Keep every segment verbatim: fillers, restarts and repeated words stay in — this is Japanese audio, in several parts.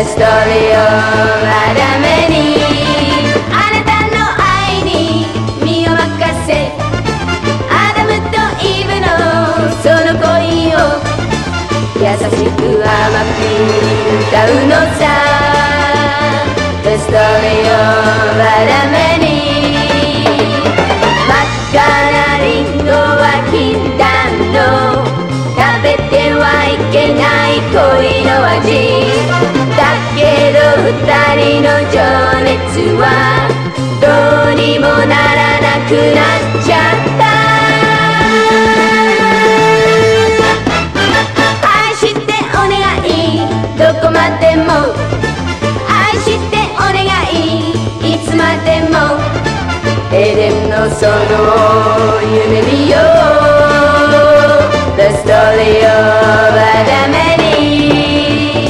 The story of アダメにあなたの愛に身を任せアダムとイブのその恋を優しく甘く歌うのさ The story of アダメに真っ赤なリンゴは禁断の食べてはいけない恋の味だけど二人の情熱はどうにもならなくなっちゃった愛してお願いどこまでも愛してお願いいつまでもエデンの園を夢見よう The story of アダメに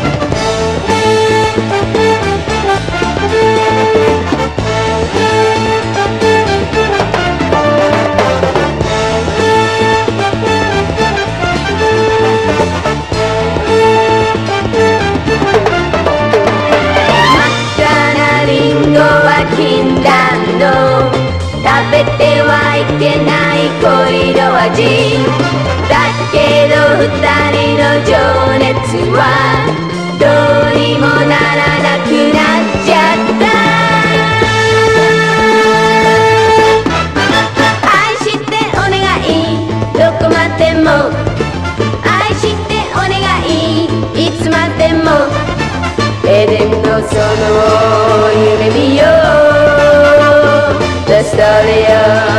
禁断の食べてはいけない恋の味だけど二人の情熱はどうにもならなくなっちゃった愛してお願いどこまでも愛してお願いいつまでもエデンの園を夢見よう The story of